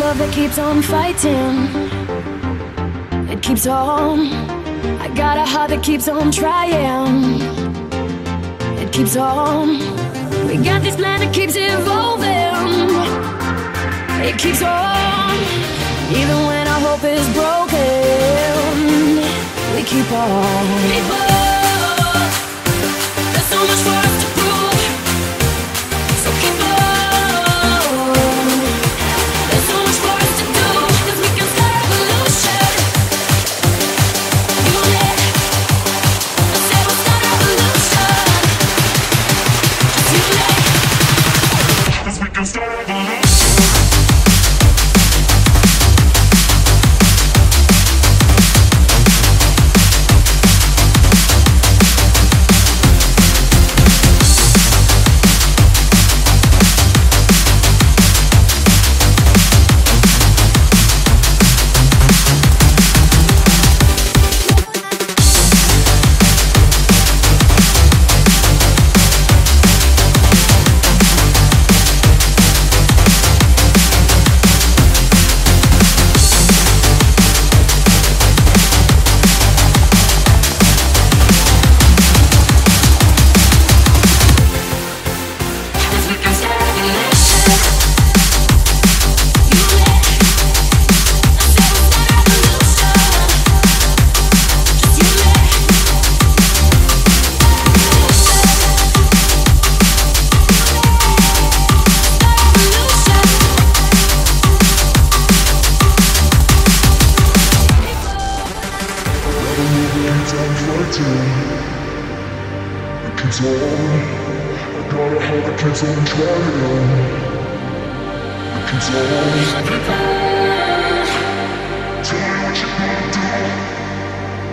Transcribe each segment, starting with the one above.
love that keeps on fighting. It keeps on. I got a heart that keeps on trying. It keeps on. We got this plan that keeps evolving. It keeps on. Even when our hope is broken, we keep on. There's so much for us to prove. So keep on. There's so much for us to do. 'Cause we can start a revolution. Unit. I said we'll start a revolution. Just unite. 'Cause we can start a revolution.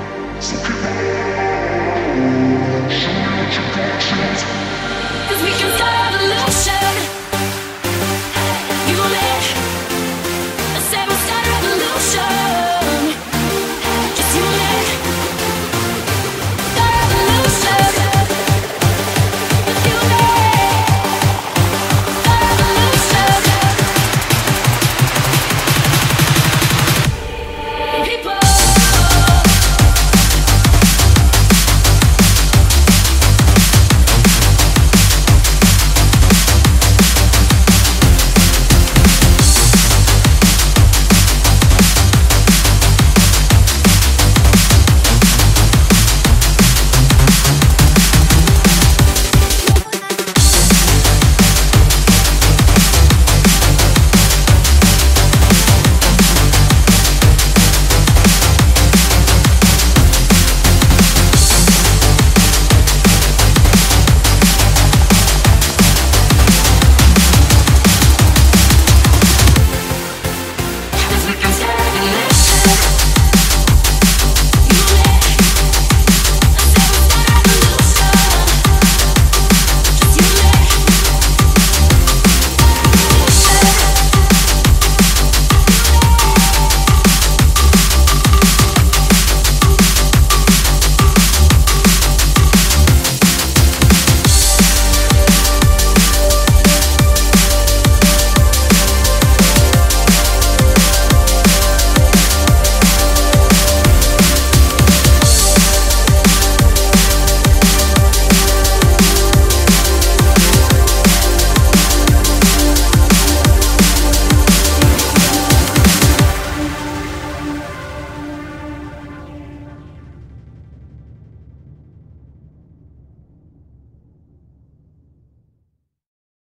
Cause we can